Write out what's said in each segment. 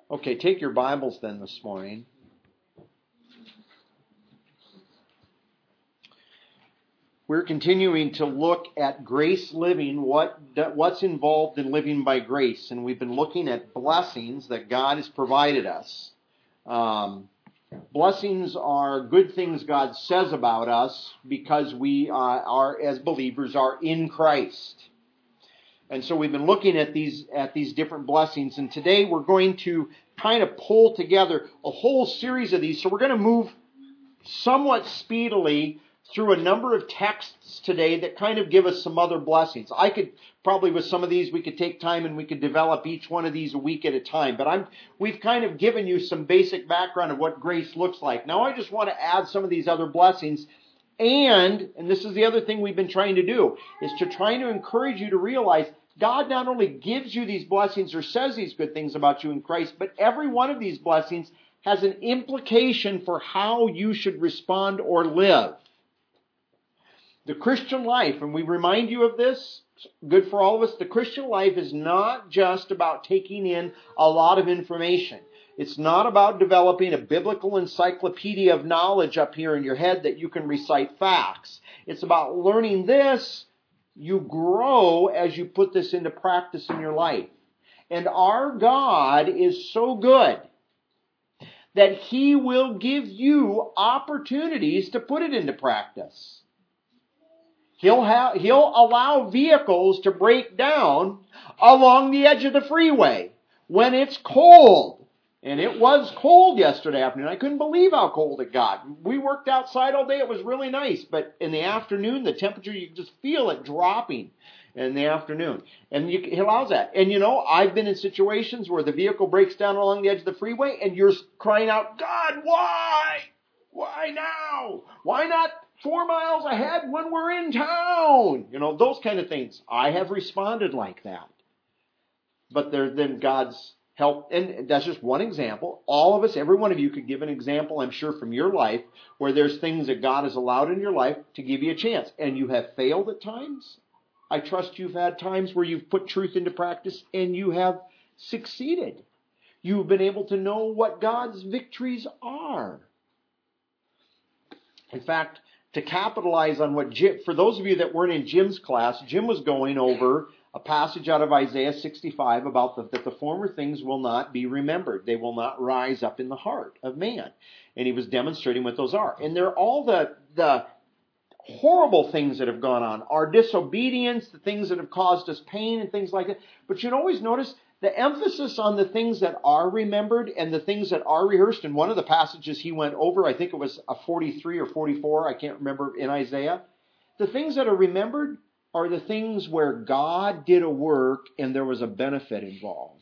Okay, take your Bibles then this morning. We're continuing to look at grace living, what's involved in living by grace. And we've been looking at blessings that God has provided us. Blessings are good things God says about us because we are, as believers, are in Christ. And so we've been looking at these different blessings. And today we're going to kind of pull together a whole series of these. So we're going to move somewhat speedily through a number of texts today that kind of give us some other blessings. I could probably, with some of these, we could take time and we could develop each one of these a week at a time. But we've kind of given you some basic background of what grace looks like. Now I just want to add some of these other blessings. And this is the other thing we've been trying to do, is to try to encourage you to realize God not only gives you these blessings or says these good things about you in Christ, but every one of these blessings has an implication for how you should respond or live. The Christian life, and we remind you of this, good for all of us, the Christian life is not just about taking in a lot of information. It's not about developing a biblical encyclopedia of knowledge up here in your head that you can recite facts. It's about learning this. You grow as you put this into practice in your life. And our God is so good that He will give you opportunities to put it into practice. He'll allow vehicles to break down along the edge of the freeway when it's cold. And it was cold yesterday afternoon. I couldn't believe how cold it got. We worked outside all day. It was really nice. But in the afternoon, the temperature, you can just feel it dropping in the afternoon. And he allows that. And I've been in situations where the vehicle breaks down along the edge of the freeway and you're crying out, God, why? Why now? Why not 4 miles ahead when we're in town? Those kind of things. I have responded like that. But there's then God's help, and that's just one example. All of us, every one of you could give an example, I'm sure, from your life where there's things that God has allowed in your life to give you a chance. And you have failed at times. I trust you've had times where you've put truth into practice and you have succeeded. You've been able to know what God's victories are. In fact, to capitalize on what for those of you that weren't in Jim's class, Jim was going over a passage out of Isaiah 65 about that the former things will not be remembered. They will not rise up in the heart of man. And he was demonstrating what those are. And they're all the horrible things that have gone on. Our disobedience, the things that have caused us pain and things like that. But you'd always notice the emphasis on the things that are remembered and the things that are rehearsed. In one of the passages he went over, I think it was a 43 or 44, I can't remember, in Isaiah. The things that are remembered are the things where God did a work and there was a benefit involved.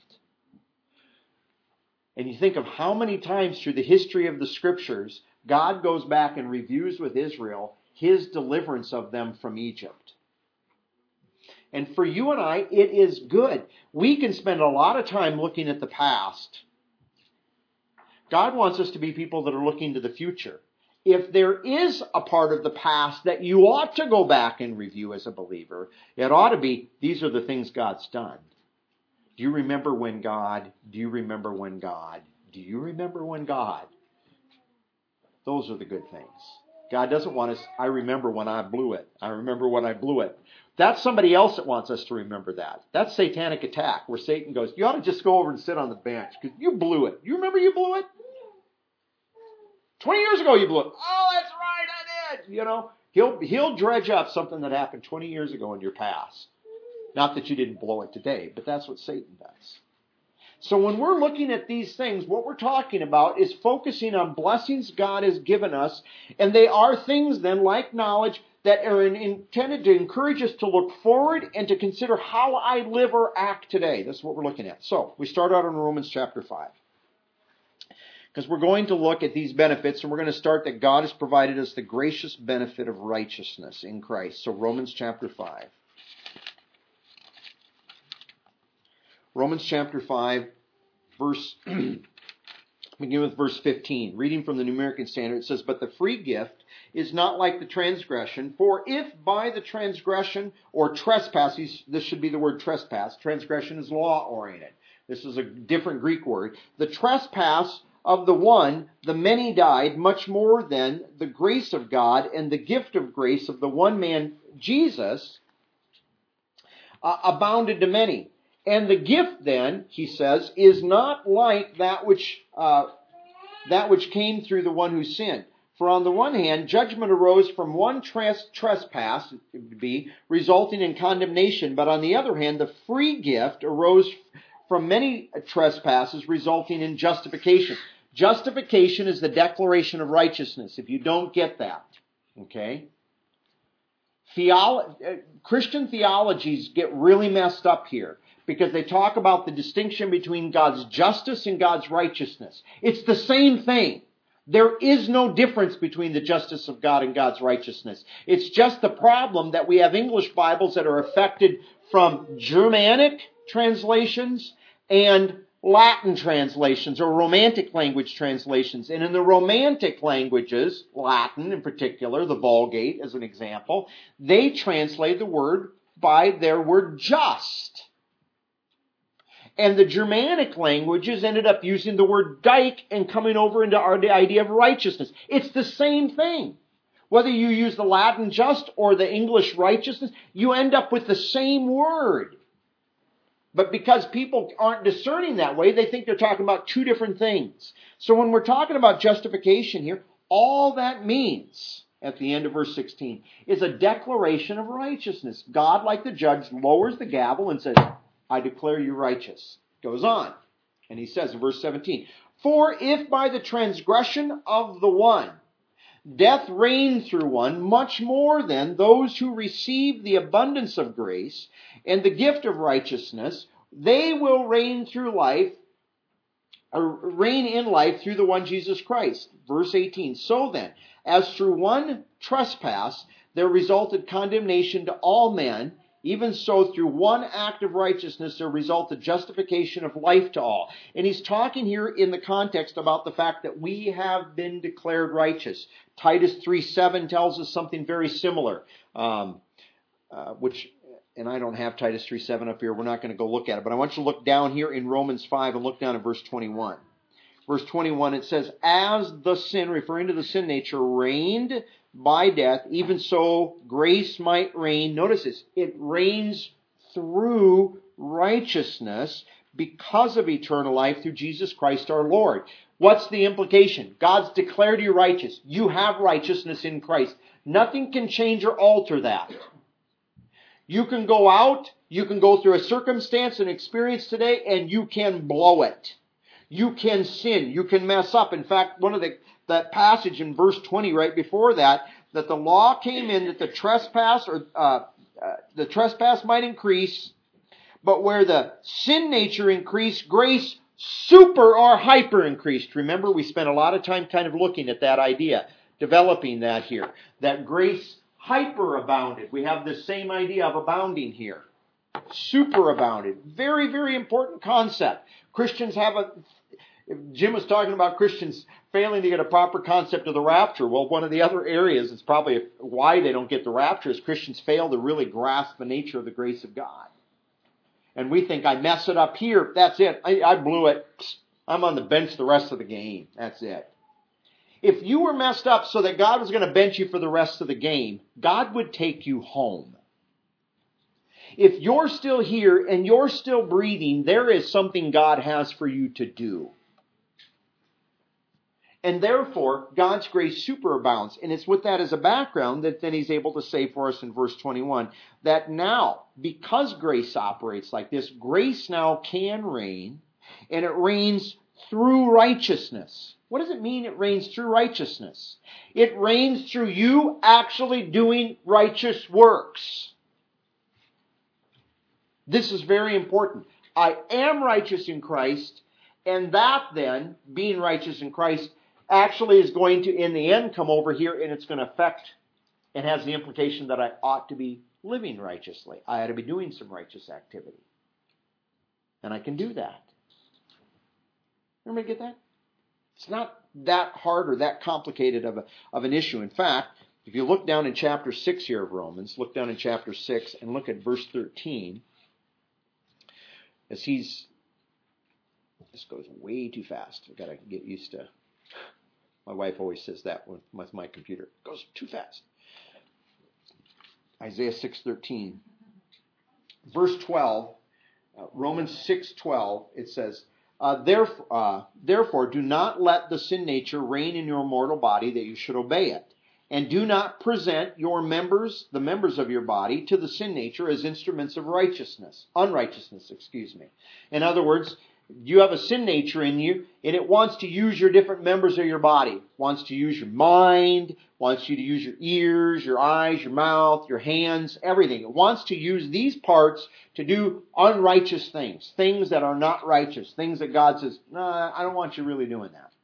And you think of how many times through the history of the Scriptures, God goes back and reviews with Israel His deliverance of them from Egypt. And for you and I, it is good. We can spend a lot of time looking at the past. God wants us to be people that are looking to the future. If there is a part of the past that you ought to go back and review as a believer, it ought to be, these are the things God's done. Do you remember when God? Do you remember when God? Do you remember when God? Those are the good things. God doesn't want us, I remember when I blew it. I remember when I blew it. That's somebody else that wants us to remember that. That's satanic attack, where Satan goes, you ought to just go over and sit on the bench because you blew it. You remember you blew it? 20 years ago you blew it. Oh, that's right, I did. He'll dredge up something that happened 20 years ago in your past. Not that you didn't blow it today, but that's what Satan does. So when we're looking at these things, what we're talking about is focusing on blessings God has given us, and they are things then, like knowledge, that are intended to encourage us to look forward and to consider how I live or act today. That's what we're looking at. So we start out in Romans chapter 5. Because we're going to look at these benefits, and we're going to start that God has provided us the gracious benefit of righteousness in Christ. So Romans chapter 5. Romans chapter 5, begin with verse 15. Reading from the New American Standard, it says, but the free gift is not like the transgression, for if by the transgression or trespass, this should be the word trespass, transgression is law-oriented. This is a different Greek word. The trespass of the one, the many died, much more than the grace of God and the gift of grace of the one man, Jesus, abounded to many. And the gift then, he says, is not like that which came through the one who sinned. For on the one hand, judgment arose from one trespass, it would be, resulting in condemnation. But on the other hand, the free gift arose from many trespasses, resulting in justification. Justification is the declaration of righteousness, if you don't get that. Okay? Christian theologies get really messed up here because they talk about the distinction between God's justice and God's righteousness. It's the same thing. There is no difference between the justice of God and God's righteousness. It's just the problem that we have English Bibles that are affected from Germanic translations and Latin translations or Romantic language translations. And in the Romantic languages, Latin in particular, the Vulgate as an example, they translate the word by their word just. And the Germanic languages ended up using the word dike and coming over into the idea of righteousness. It's the same thing. Whether you use the Latin just or the English righteousness, you end up with the same word. But because people aren't discerning that way, they think they're talking about two different things. So when we're talking about justification here, all that means, at the end of verse 16, is a declaration of righteousness. God, like the judge, lowers the gavel and says, I declare you righteous. Goes on. And he says in verse 17, for if by the transgression of the one, death reigned through one, much more than those who receive the abundance of grace and the gift of righteousness, they will reign in life through the one Jesus Christ. Verse 18, so then, as through one trespass there resulted condemnation to all men, even so, through one act of righteousness, there resulted justification of life to all. And he's talking here in the context about the fact that we have been declared righteous. Titus 3:7 tells us something very similar, and I don't have Titus 3:7 up here. We're not going to go look at it. But I want you to look down here in Romans 5 and look down at verse 21. Verse 21, it says, as the sin, referring to the sin nature, reigned by death, even so grace might reign. Notice this. It reigns through righteousness because of eternal life through Jesus Christ our Lord. What's the implication? God's declared you righteous. You have righteousness in Christ. Nothing can change or alter that. You can go out, you can go through a circumstance and experience today, and you can blow it. You can sin. You can mess up. In fact, that passage in verse 20 right before that the law came in that the trespass might increase, but where the sin nature increased, grace super or hyper increased. Remember, we spent a lot of time kind of looking at that idea, developing that here, that grace hyper abounded. We have the same idea of abounding here. Super abounded. Very, very important concept. Christians have Jim was talking about Christians failing to get a proper concept of the rapture. Well, one of the other areas, it's probably why they don't get the rapture, is Christians fail to really grasp the nature of the grace of God. And we think, I mess it up here, that's it. I blew it. I'm on the bench the rest of the game. That's it. If you were messed up so that God was going to bench you for the rest of the game, God would take you home. If you're still here and you're still breathing, there is something God has for you to do. And therefore, God's grace superabounds. And it's with that as a background that then he's able to say for us in verse 21 that now, because grace operates like this, grace now can reign, and it reigns through righteousness. What does it mean it reigns through righteousness? It reigns through you actually doing righteous works. This is very important. I am righteous in Christ, and that then, being righteous in Christ, actually is going to, in the end, come over here, and it's going to affect and has the implication that I ought to be living righteously. I ought to be doing some righteous activity. And I can do that. Everybody get that? It's not that hard or that complicated of an issue. In fact, if you look down in chapter 6 here of Romans, look down in chapter 6 and look at verse 13, as he's This goes way too fast. I've got to get used to. My wife always says that with my computer. It goes too fast. Isaiah 6:13. Verse 12, Romans 6:12, it says, Therefore, do not let the sin nature reign in your mortal body that you should obey it. And do not present the members of your body, to the sin nature as instruments of unrighteousness. In other words, you have a sin nature in you, and it wants to use your different members of your body. It wants to use your mind, wants you to use your ears, your eyes, your mouth, your hands, everything. It wants to use these parts to do unrighteous things that are not righteous, things that God says, no, I don't want you really doing that.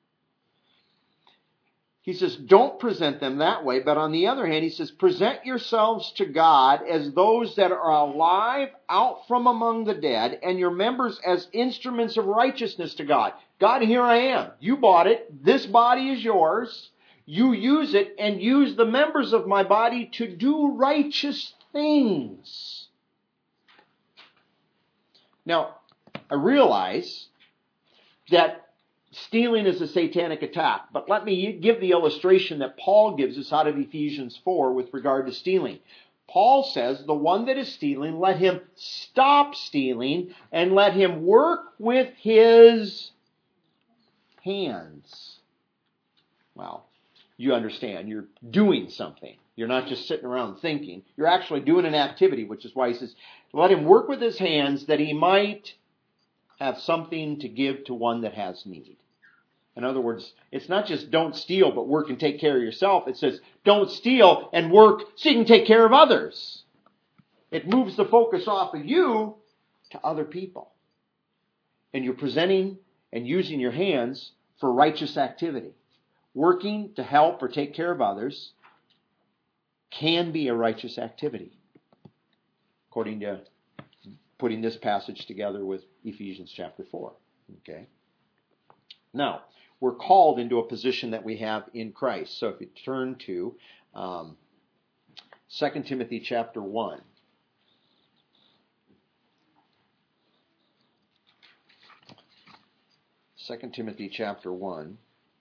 He says, don't present them that way. But on the other hand, he says, present yourselves to God as those that are alive out from among the dead, and your members as instruments of righteousness to God. God, here I am. You bought it. This body is yours. You use it, and use the members of my body to do righteous things. Now, I realize that stealing is a satanic attack. But let me give the illustration that Paul gives us out of Ephesians 4 with regard to stealing. Paul says, the one that is stealing, let him stop stealing and let him work with his hands. Well, you understand, you're doing something. You're not just sitting around thinking. You're actually doing an activity, which is why he says, let him work with his hands that he might have something to give to one that has need. In other words, it's not just don't steal, but work and take care of yourself. It says don't steal and work so you can take care of others. It moves the focus off of you to other people. And you're presenting and using your hands for righteous activity. Working to help or take care of others can be a righteous activity, according to putting this passage together with Ephesians chapter 4. Okay. Now, we're called into a position that we have in Christ. So if you turn to 2 Timothy chapter 1. 2 Timothy chapter 1.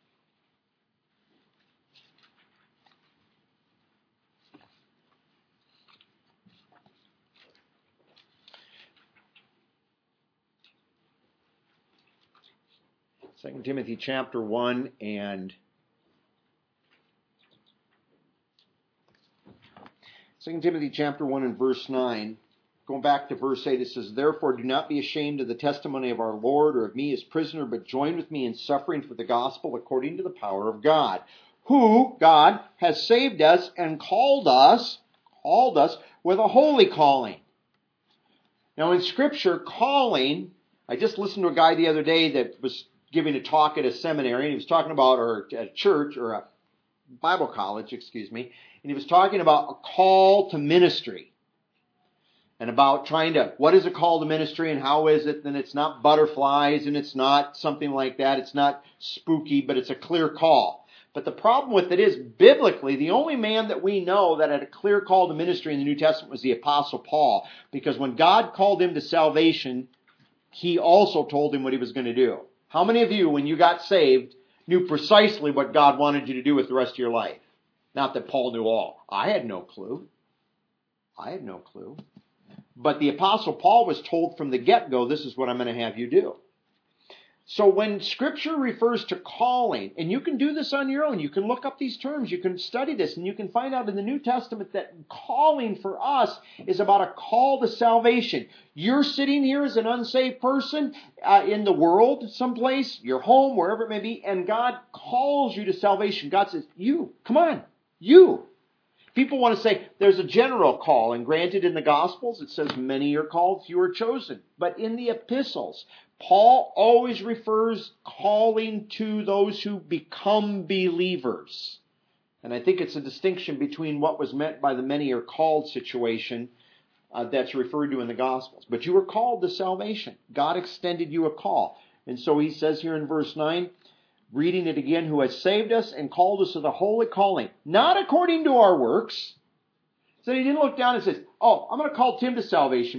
Second Timothy chapter 1 and 2 Timothy chapter 1 and verse 9. Going back to verse 8, it says, Therefore do not be ashamed of the testimony of our Lord or of me as prisoner, but join with me in suffering for the gospel according to the power of God, who, God, has saved us and called us with a holy calling. Now in Scripture, calling, I just listened to a guy the other day that was giving a talk at a seminary, and he was talking about, or a church, or a Bible college, and he was talking about a call to ministry, and about trying to, what is a call to ministry, and how is it, and it's not butterflies, and it's not something like that, it's not spooky, but it's a clear call. But the problem with it is, biblically, the only man that we know that had a clear call to ministry in the New Testament was the Apostle Paul, because when God called him to salvation, he also told him what he was going to do. How many of you, when you got saved, knew precisely what God wanted you to do with the rest of your life? Not that Paul knew all. I had no clue. But the Apostle Paul was told from the get-go, this is what I'm going to have you do. So when Scripture refers to calling, and you can do this on your own, you can look up these terms, you can study this, and you can find out in the New Testament that calling for us is about a call to salvation. You're sitting here as an unsaved person in the world someplace, your home, wherever it may be, and God calls you to salvation. God says, you, come on, you. People want to say there's a general call, and granted in the Gospels it says many are called, few are chosen. But in the epistles, Paul always refers calling to those who become believers. And I think it's a distinction between what was meant by the many are called situation that's referred to in the Gospels. But you were called to salvation. God extended you a call. And so he says here in verse 9, reading it again, who has saved us and called us to the holy calling, not according to our works. So he didn't look down and says, I'm going to call Tim to salvation because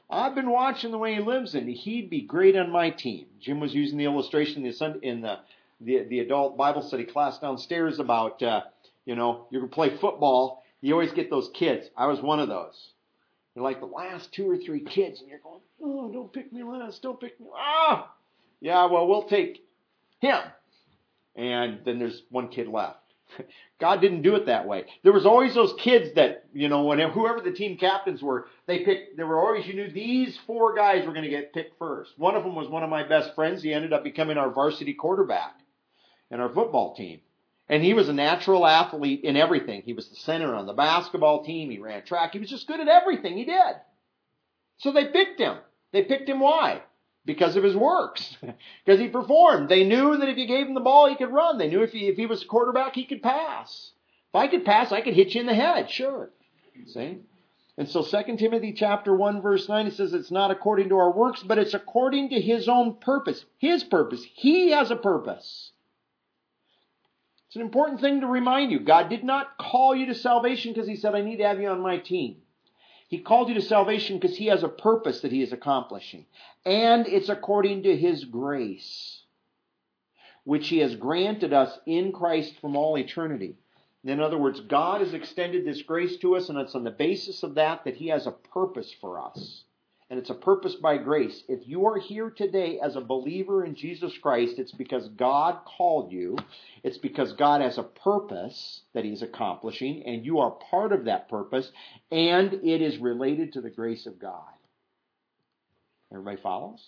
I've been watching the way he lives, and he'd be great on my team. Jim was using the illustration in the adult Bible study class downstairs about, you can play football. You always get those kids. I was one of those. You're like the last 2 or 3 kids, and you're going, oh, don't pick me last, don't pick me. Ah! Yeah, well, we'll take him. And then there's one kid left. God didn't do it that way. There was always those kids that, whoever the team captains were, there were always, you knew these 4 guys were going to get picked first. One of them was one of my best friends. He ended up becoming our varsity quarterback in our football team. And he was a natural athlete in everything. He was the center on the basketball team. He ran track. He was just good at everything he did. So they picked him. They picked him why? Because of his works. Because he performed. They knew that if you gave him the ball, he could run. They knew if he was a quarterback, he could pass. If I could pass, I could hit you in the head. Sure. See? And so 2 Timothy chapter 1, verse 9, it says it's not according to our works, but it's according to his own purpose. His purpose. He has a purpose. It's an important thing to remind you. God did not call you to salvation because he said, I need to have you on my team. He called you to salvation because he has a purpose that he is accomplishing. And it's according to his grace, which he has granted us in Christ from all eternity. In other words, God has extended this grace to us, and it's on the basis of that he has a purpose for us. And it's a purpose by grace. If you are here today as a believer in Jesus Christ, it's because God called you. It's because God has a purpose that he's accomplishing, and you are part of that purpose, and it is related to the grace of God. Everybody follows?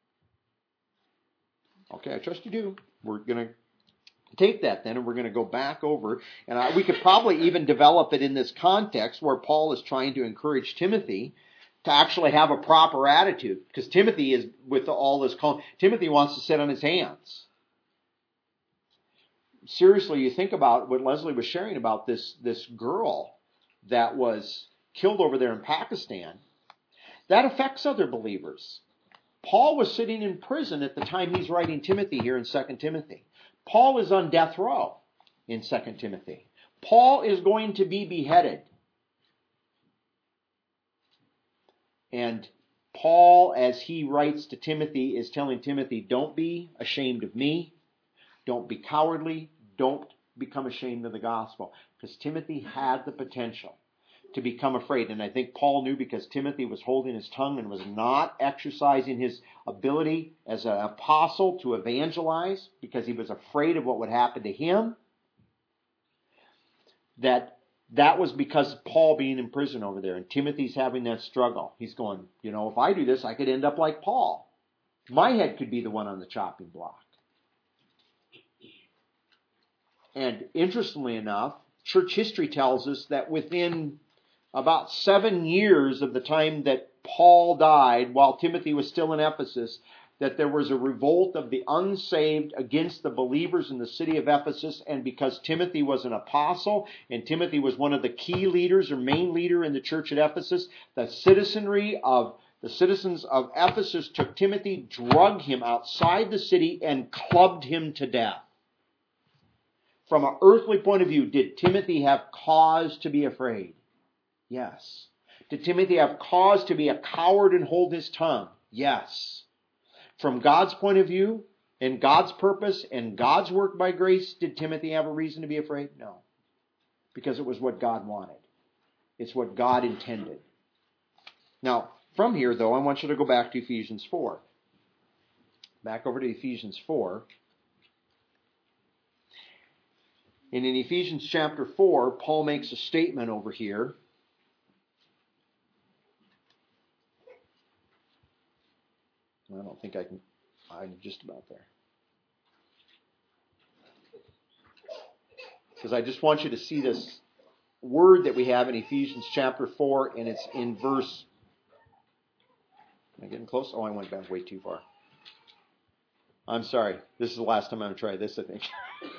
Okay, I trust you do. We're going to take that then, and we're going to go back over, and we could probably even develop it in this context where Paul is trying to encourage Timothy to actually have a proper attitude. Because Timothy is, with all this calm, Timothy wants to sit on his hands. Seriously, you think about what Leslie was sharing about this girl that was killed over there in Pakistan. That affects other believers. Paul was sitting in prison at the time he's writing Timothy here in 2 Timothy. Paul is on death row in 2 Timothy. Paul is going to be beheaded. And Paul, as he writes to Timothy, is telling Timothy, don't be ashamed of me. Don't be cowardly. Don't become ashamed of the gospel. Because Timothy had the potential to become afraid. And I think Paul knew, because Timothy was holding his tongue and was not exercising his ability as an apostle to evangelize, because he was afraid of what would happen to him, that was because of Paul being in prison over there. And Timothy's having that struggle. He's going, if I do this, I could end up like Paul. My head could be the one on the chopping block. And interestingly enough, church history tells us that within about 7 years of the time that Paul died, while Timothy was still in Ephesus, that there was a revolt of the unsaved against the believers in the city of Ephesus. And because Timothy was an apostle, and Timothy was one of the key leaders or main leader in the church at Ephesus, the citizens of Ephesus took Timothy, drug him outside the city, and clubbed him to death. From an earthly point of view, did Timothy have cause to be afraid? Yes. Did Timothy have cause to be a coward and hold his tongue? Yes. From God's point of view, and God's purpose, and God's work by grace, did Timothy have a reason to be afraid? No. Because it was what God wanted. It's what God intended. Now, from here, though, I want you to go back to Ephesians 4. Back over to Ephesians 4. And in Ephesians chapter 4, Paul makes a statement over here. I don't think I can. I'm just about there. Because I just want you to see this word that we have in Ephesians chapter 4, and it's in verse. Am I getting close? Oh, I went back way too far. I'm sorry. This is the last time I'm going to try this, I think.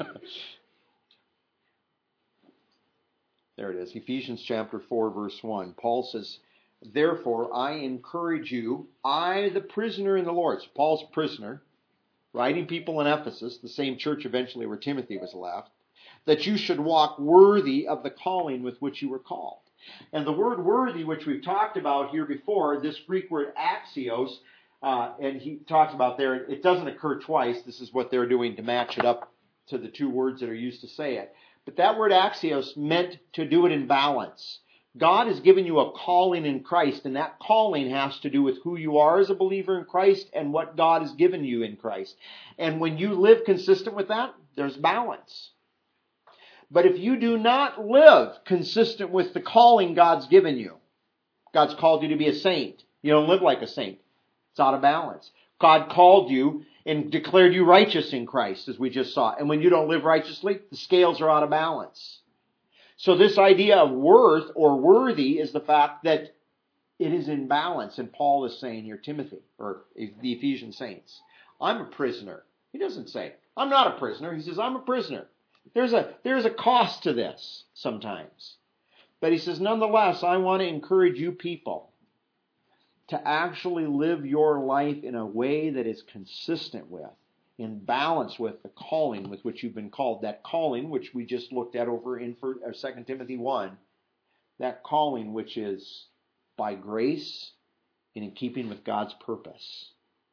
There it is. Ephesians chapter 4, verse 1. Paul says, therefore, I encourage you, I, the prisoner in the Lord. So Paul's a prisoner, writing people in Ephesus, the same church eventually where Timothy was left, that you should walk worthy of the calling with which you were called. And the word worthy, which we've talked about here before, this Greek word axios, and he talks about there, it doesn't occur twice. This is what they're doing to match it up to the two words that are used to say it. But that word axios meant to do it in balance. God has given you a calling in Christ, and that calling has to do with who you are as a believer in Christ and what God has given you in Christ. And when you live consistent with that, there's balance. But if you do not live consistent with the calling God's given you, God's called you to be a saint. You don't live like a saint. It's out of balance. God called you and declared you righteous in Christ, as we just saw. And when you don't live righteously, the scales are out of balance. So this idea of worth or worthy is the fact that it is in balance. And Paul is saying here, Timothy, or the Ephesian saints, I'm a prisoner. He doesn't say, I'm not a prisoner. He says, I'm a prisoner. There's a cost to this sometimes. But he says, nonetheless, I want to encourage you people to actually live your life in a way that is consistent with, in balance with the calling with which you've been called. That calling which we just looked at over in 2 Timothy 1. That calling which is by grace and in keeping with God's purpose.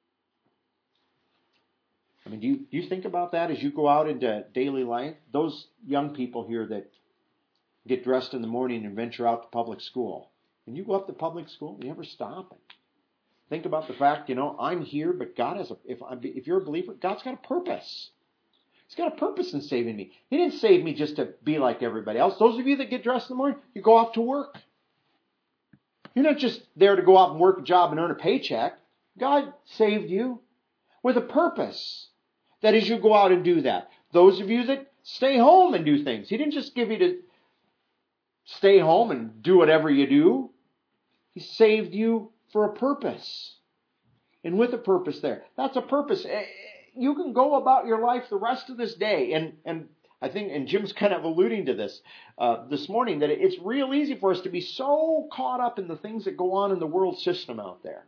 I mean, do you think about that as you go out into daily life? Those young people here that get dressed in the morning and venture out to public school. When you go up to public school, you ever stop and think about the fact, I'm here, but God has if you're a believer, God's got a purpose. He's got a purpose in saving me. He didn't save me just to be like everybody else. Those of you that get dressed in the morning, you go off to work. You're not just there to go out and work a job and earn a paycheck. God saved you with a purpose. That is, you go out and do that. Those of you that stay home and do things, He didn't just give you to stay home and do whatever you do. He saved you for a purpose. And with a purpose there. That's a purpose. You can go about your life the rest of this day. And I think, and Jim's kind of alluding to this this morning, that it's real easy for us to be so caught up in the things that go on in the world system out there.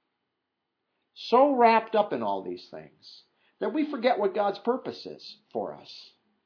So wrapped up in all these things that we forget what God's purpose is for us.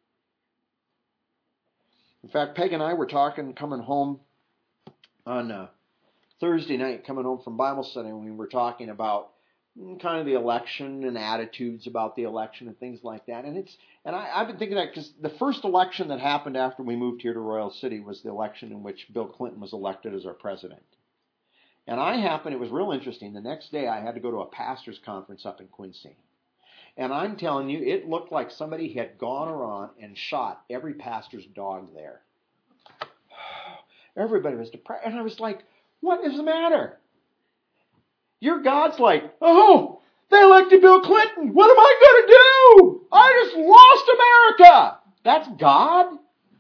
In fact, Peg and I were talking, coming home on Thursday night, coming home from Bible study, and we were talking about kind of the election and attitudes about the election and things like that. And I've been thinking that because the first election that happened after we moved here to Royal City was the election in which Bill Clinton was elected as our president. And it was real interesting. The next day I had to go to a pastor's conference up in Quincy. And I'm telling you, it looked like somebody had gone around and shot every pastor's dog there. Everybody was depressed. And I was like, what is the matter? Your God's like, oh, they elected Bill Clinton. What am I going to do? I just lost America. That's God?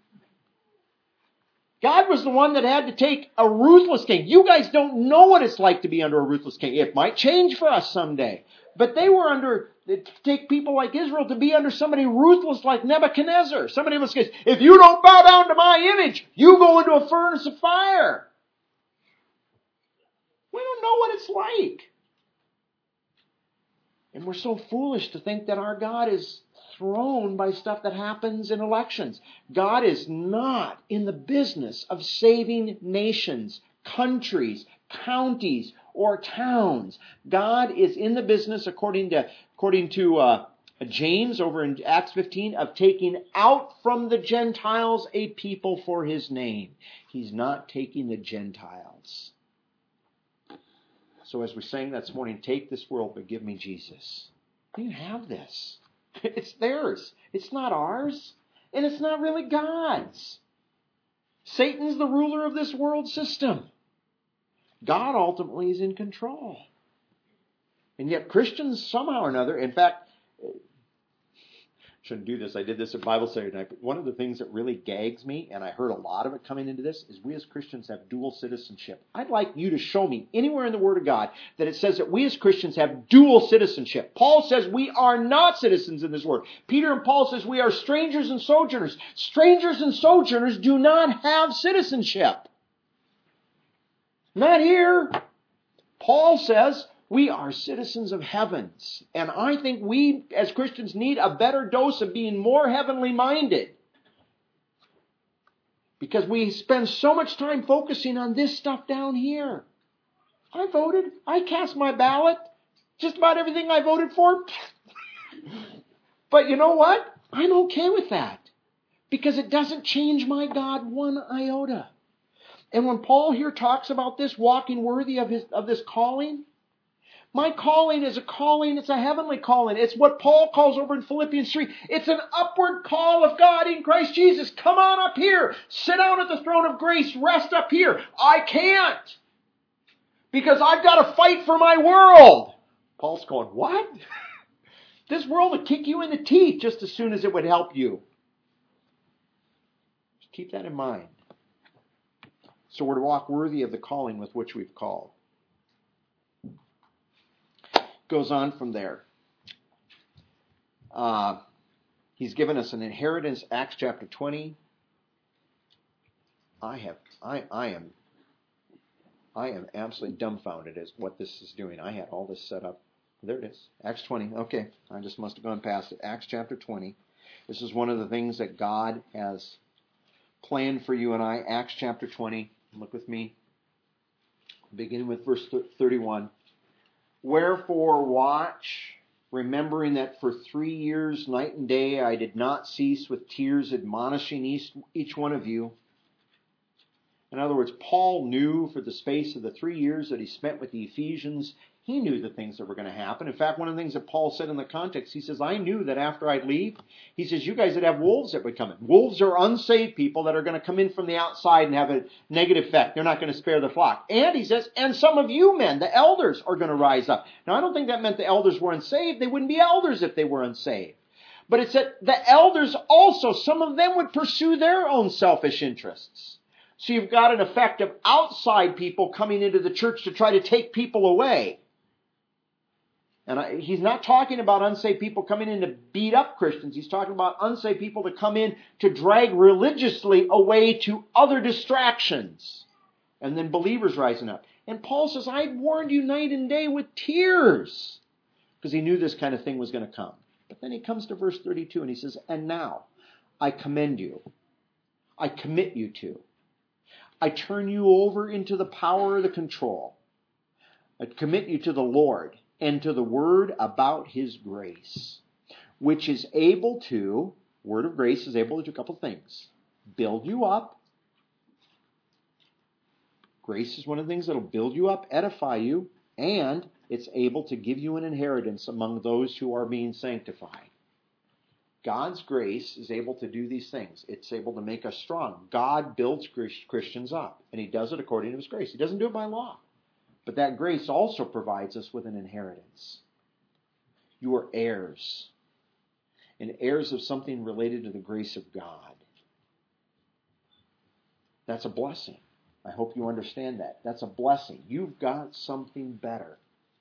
God was the one that had to take a ruthless king. You guys don't know what it's like to be under a ruthless king. It might change for us someday. But they were take people like Israel to be under somebody ruthless like Nebuchadnezzar. Somebody was saying, if you don't bow down to my image, you go into a furnace of fire. We don't know what it's like. And we're so foolish to think that our God is thrown by stuff that happens in elections. God is not in the business of saving nations, countries, counties, or towns. God is in the business, according to James over in Acts 15, of taking out from the Gentiles a people for His name. He's not taking the Gentiles. So as we sang this morning, take this world, but give me Jesus. You have this. It's theirs. It's not ours. And it's not really God's. Satan's the ruler of this world system. God ultimately is in control. And yet Christians somehow or another, in fact, shouldn't do this. I did this at Bible study tonight. But one of the things that really gags me, and I heard a lot of it coming into this, is we as Christians have dual citizenship. I'd like you to show me anywhere in the Word of God that it says that we as Christians have dual citizenship. Paul says we are not citizens in this world. Peter and Paul says we are strangers and sojourners. Strangers and sojourners do not have citizenship. Not here. Paul says we are citizens of heavens. And I think we, as Christians, need a better dose of being more heavenly minded. Because we spend so much time focusing on this stuff down here. I voted. I cast my ballot. Just about everything I voted for. But you know what? I'm okay with that. Because it doesn't change my God one iota. And when Paul here talks about this, walking worthy of this calling, my calling is a calling, it's a heavenly calling. It's what Paul calls over in Philippians 3. It's an upward call of God in Christ Jesus. Come on up here. Sit down at the throne of grace. Rest up here. I can't. Because I've got to fight for my world. Paul's going, what? This world would kick you in the teeth just as soon as it would help you. Just keep that in mind. So we're to walk worthy of the calling with which we've called. Goes on from there. He's given us an inheritance, Acts chapter 20. I am absolutely dumbfounded as what this is doing. I had all this set up. There it is. Acts 20. Okay. I just must have gone past it. Acts chapter 20. This is one of the things that God has planned for you and I. Acts chapter 20. Look with me. Beginning with verse 31. Wherefore watch, remembering that for 3 years, night and day, I did not cease with tears admonishing each one of you. In other words, Paul knew for the space of the 3 years that he spent with the Ephesians, he knew the things that were going to happen. In fact, one of the things that Paul said in the context, he says, I knew that after I'd leave, he says, you guys would have wolves that would come in. Wolves are unsaved people that are going to come in from the outside and have a negative effect. They're not going to spare the flock. And he says, and some of you men, the elders, are going to rise up. Now, I don't think that meant the elders were unsaved. They wouldn't be elders if they were unsaved. But it said the elders also, some of them would pursue their own selfish interests. So you've got an effect of outside people coming into the church to try to take people away. And he's not talking about unsaved people coming in to beat up Christians. He's talking about unsaved people that come in to drag religiously away to other distractions. And then believers rising up. And Paul says, I warned you night and day with tears. Because he knew this kind of thing was going to come. But then he comes to verse 32 and he says, and now I commend you. I commit you to. I turn you over into the power of the control. I commit you to the Lord and to the word about His grace, which is able to, word of grace is able to do a couple things. Build you up. Grace is one of the things that will build you up, edify you, and it's able to give you an inheritance among those who are being sanctified. God's grace is able to do these things. It's able to make us strong. God builds Christians up, and He does it according to His grace. He doesn't do it by law. But that grace also provides us with an inheritance. You are heirs, and heirs of something related to the grace of God. That's a blessing. I hope you understand that. That's a blessing. You've got something better.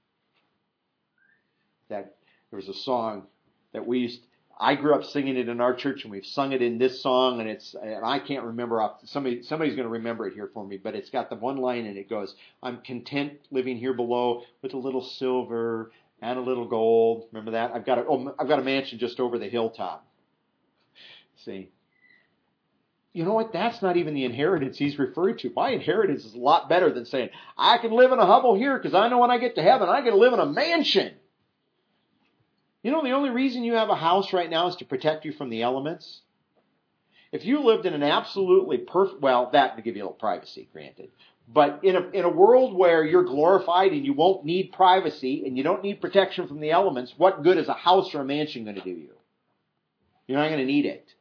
There was a song that I grew up singing it in our church, and we've sung it in this song, and I can't remember. Somebody's going to remember it here for me, but it's got the one line, and it goes, I'm content living here below with a little silver and a little gold. Remember that? I've got a mansion just over the hilltop. See? You know what? That's not even the inheritance he's referring to. My inheritance is a lot better than saying, I can live in a hovel here because I know when I get to heaven, I get to live in a mansion. You know, the only reason you have a house right now is to protect you from the elements. If you lived in an absolutely perfect, well, that would give you a little privacy, granted. But in a world where you're glorified and you won't need privacy and you don't need protection from the elements, what good is a house or a mansion going to do you? You're not going to need it.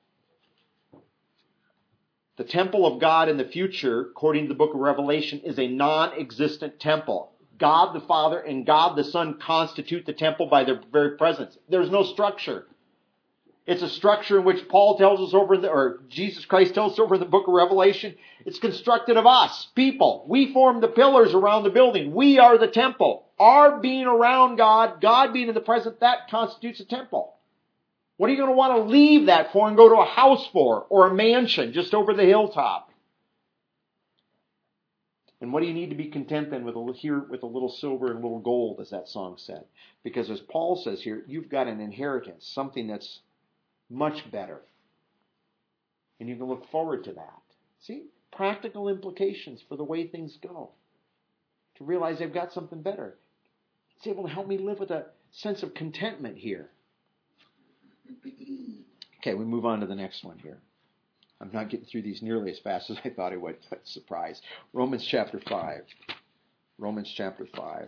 The temple of God in the future, according to the book of Revelation, is a non-existent temple. God the Father and God the Son constitute the temple by their very presence. There's no structure. It's a structure in which Paul tells us or Jesus Christ tells us over in the book of Revelation. It's constructed of us, people. We form the pillars around the building. We are the temple. Our being around God, God being in the present, that constitutes a temple. What are you going to want to leave that for and go to a house for or a mansion just over the hilltop? And what do you need to be content then with a little silver and a little gold, as that song said? Because as Paul says here, you've got an inheritance, something that's much better. And you can look forward to that. See? Practical implications for the way things go. To realize I've got something better. It's able to help me live with a sense of contentment here. Okay, we move on to the next one here. I'm not getting through these nearly as fast as I thought I would. But surprise. Romans chapter 5. Romans chapter 5.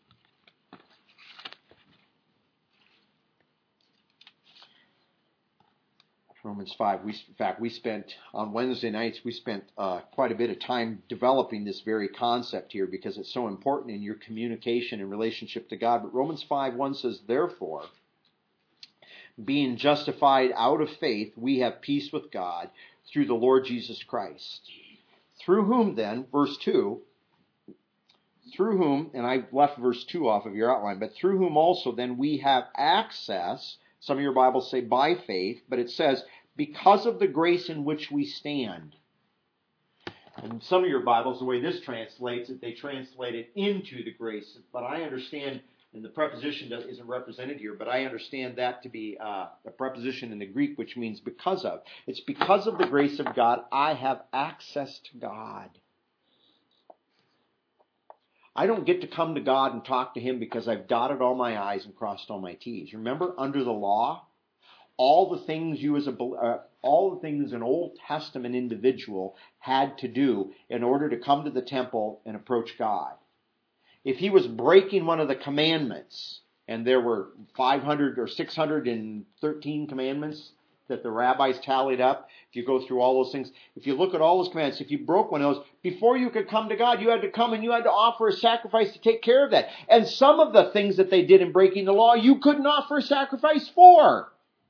Romans 5. We spent, on Wednesday nights, we spent quite a bit of time developing this very concept here because it's so important in your communication and relationship to God. But Romans 5:1 says, therefore, being justified out of faith, we have peace with God through the Lord Jesus Christ. Through whom then, verse 2, through whom, and I left verse 2 off of your outline, but through whom also then we have access. Some of your Bibles say by faith, but it says because of the grace in which we stand. And some of your Bibles, the way this translates it, they translate it into the grace. But I understand, and the preposition isn't represented here, but I understand that to be a preposition in the Greek which means because of. It's because of the grace of God I have access to God. I don't get to come to God and talk to Him because I've dotted all my I's and crossed all my T's. Remember, under the law, all the things an Old Testament individual had to do in order to come to the temple and approach God. If he was breaking one of the commandments, and there were 500 or 613 commandments that the rabbis tallied up, if you go through all those things, if you look at all those commandments, if you broke one of those, before you could come to God, you had to come and you had to offer a sacrifice to take care of that. And some of the things that they did in breaking the law, you couldn't offer a sacrifice for.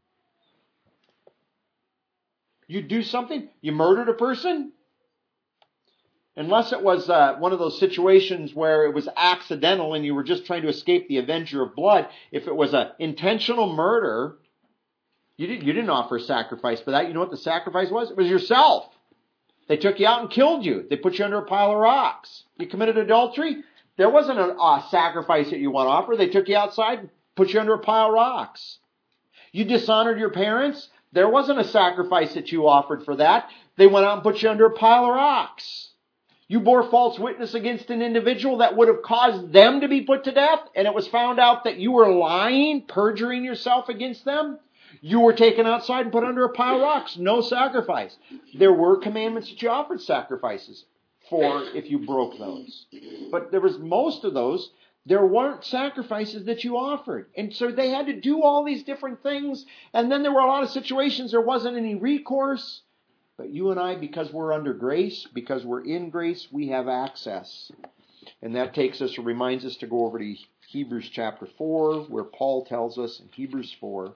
You do something, you murdered a person, unless it was one of those situations where it was accidental and you were just trying to escape the avenger of blood. If it was an intentional murder, you didn't offer a sacrifice for that. You know what the sacrifice was? It was yourself. They took you out and killed you. They put you under a pile of rocks. You committed adultery? There wasn't a sacrifice that you want to offer. They took you outside and put you under a pile of rocks. You dishonored your parents? There wasn't a sacrifice that you offered for that. They went out and put you under a pile of rocks. You bore false witness against an individual that would have caused them to be put to death, and it was found out that you were lying, perjuring yourself against them. You were taken outside and put under a pile of rocks. No sacrifice. There were commandments that you offered sacrifices for if you broke those. But there was most of those, there weren't sacrifices that you offered. And so they had to do all these different things. And then there were a lot of situations there wasn't any recourse. But you and I, because we're under grace, because we're in grace, we have access. And that takes us, or reminds us to go over to Hebrews chapter 4, where Paul tells us in Hebrews 4,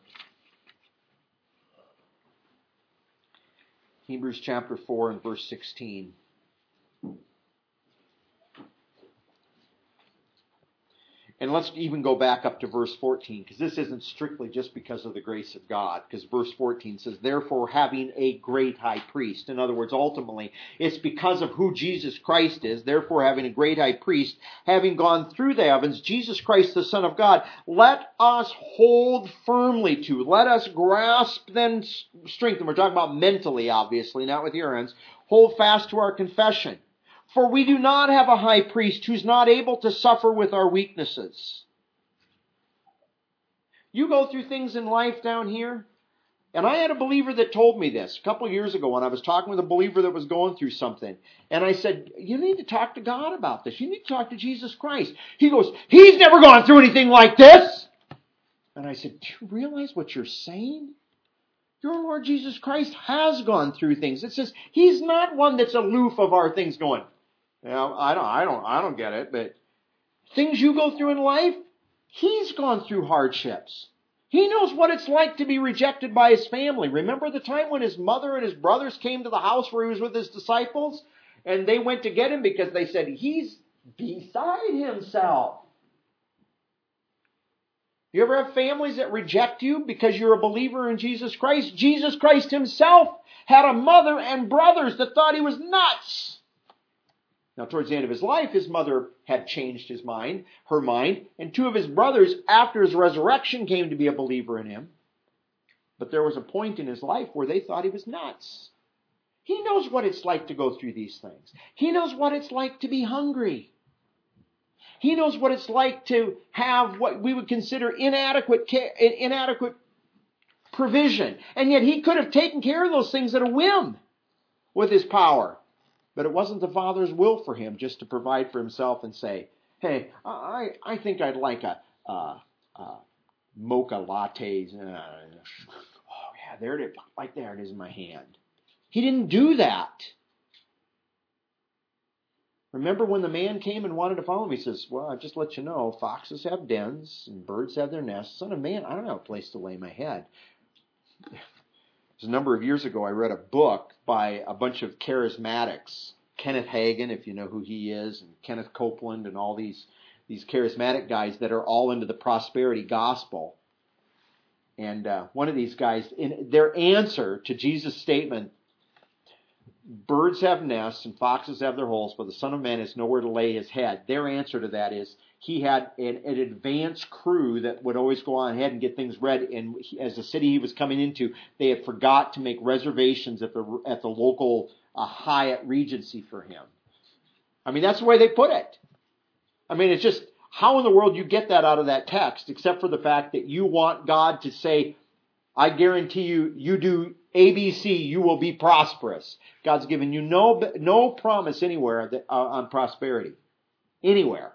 Hebrews chapter 4 and verse 16. And let's even go back up to verse 14, because this isn't strictly just because of the grace of God, because verse 14 says, therefore having a great high priest. In other words, ultimately, it's because of who Jesus Christ is, therefore having a great high priest, having gone through the heavens, Jesus Christ, the Son of God, let us hold firmly to, let us grasp then strength. And we're talking about mentally, obviously, not with your hands. Hold fast to our confession. For we do not have a high priest who's not able to suffer with our weaknesses. You go through things in life down here, and I had a believer that told me this a couple of years ago when I was talking with a believer that was going through something. And I said, you need to talk to God about this. You need to talk to Jesus Christ. He goes, He's never gone through anything like this. And I said, do you realize what you're saying? Your Lord Jesus Christ has gone through things. It says He's not one that's aloof of our things going, I don't get it, but things you go through in life, He's gone through hardships. He knows what it's like to be rejected by His family. Remember the time when His mother and His brothers came to the house where He was with His disciples? And they went to get Him because they said, He's beside Himself. You ever have families that reject you because you're a believer in Jesus Christ? Jesus Christ Himself had a mother and brothers that thought He was nuts. Now, towards the end of His life, His mother had changed her mind, and two of His brothers, after His resurrection, came to be a believer in Him. But there was a point in His life where they thought He was nuts. He knows what it's like to go through these things. He knows what it's like to be hungry. He knows what it's like to have what we would consider inadequate provision. And yet He could have taken care of those things at a whim with His power. But it wasn't the Father's will for Him just to provide for Himself and say, hey, I think I'd like a mocha latte. Oh yeah, there it is. Like there it is in my hand. He didn't do that. Remember when the man came and wanted to follow him, He says, well, I'll just let you know, foxes have dens and birds have their nests. Son of man, I don't have a place to lay my head. It was a number of years ago, I read a book by a bunch of charismatics. Kenneth Hagin, if you know who he is, and Kenneth Copeland, and all these charismatic guys that are all into the prosperity gospel. And one of these guys, in their answer to Jesus' statement, birds have nests and foxes have their holes, but the Son of Man has nowhere to lay His head. Their answer to that is he had an advanced crew that would always go on ahead and get things ready. And as the city he was coming into, they had forgot to make reservations at the local Hyatt Regency for him. I mean, that's the way they put it. I mean, it's just, how in the world you get that out of that text, except for the fact that you want God to say, I guarantee you, you do ABC, you will be prosperous. God's given you no promise anywhere on prosperity. Anywhere.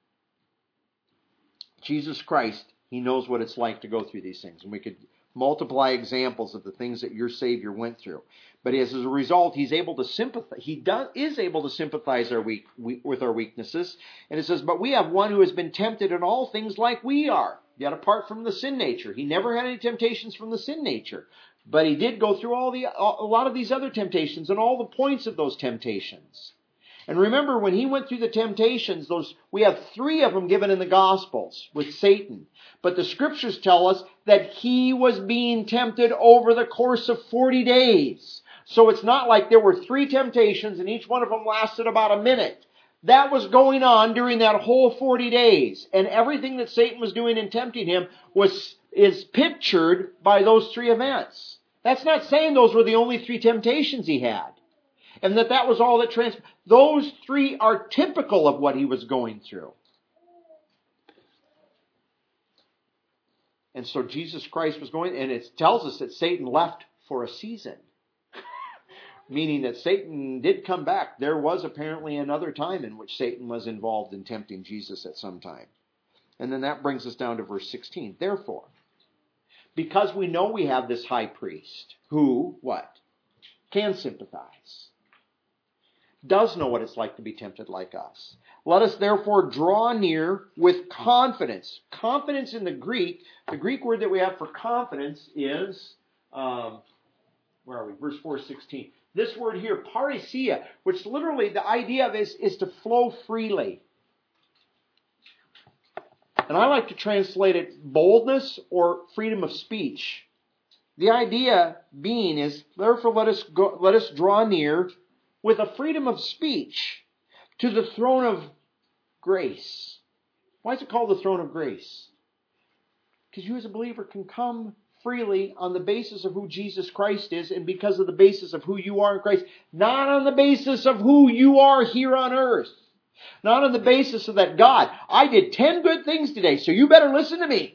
Jesus Christ, He knows what it's like to go through these things. And we could multiply examples of the things that your Savior went through. But as a result, He's able to sympathize. He is able to sympathize with our weaknesses. And it says, but we have one who has been tempted in all things like we are, yet apart from the sin nature. He never had any temptations from the sin nature. But He did go through a lot of these other temptations and all the points of those temptations. And remember, when He went through the temptations, we have 3 of them given in the Gospels with Satan. But the Scriptures tell us that He was being tempted over the course of 40 days. So it's not like there were 3 temptations and each one of them lasted about a minute. That was going on during that whole 40 days. And everything that Satan was doing in tempting Him is pictured by those 3 events. That's not saying those were the only 3 temptations He had. And that was all that those 3 are typical of what He was going through. And so Jesus Christ was going, and it tells us that Satan left for a season. Meaning that Satan did come back. There was apparently another time in which Satan was involved in tempting Jesus at some time. And then that brings us down to verse 16. Therefore, because we know we have this high priest who, what? Can sympathize. Does know what it's like to be tempted like us. Let us therefore draw near with confidence. Confidence in the Greek word that we have for confidence is, where are we? Verse 4:16. This word here, parisia, which literally the idea of is to flow freely. And I like to translate it boldness or freedom of speech. The idea being is, therefore let us draw near with a freedom of speech to the throne of grace. Why is it called the throne of grace? Because you as a believer can come freely on the basis of who Jesus Christ is and because of the basis of who you are in Christ. Not on the basis of who you are here on earth. Not on the basis of that, God, I did 10 good things today, so you better listen to me.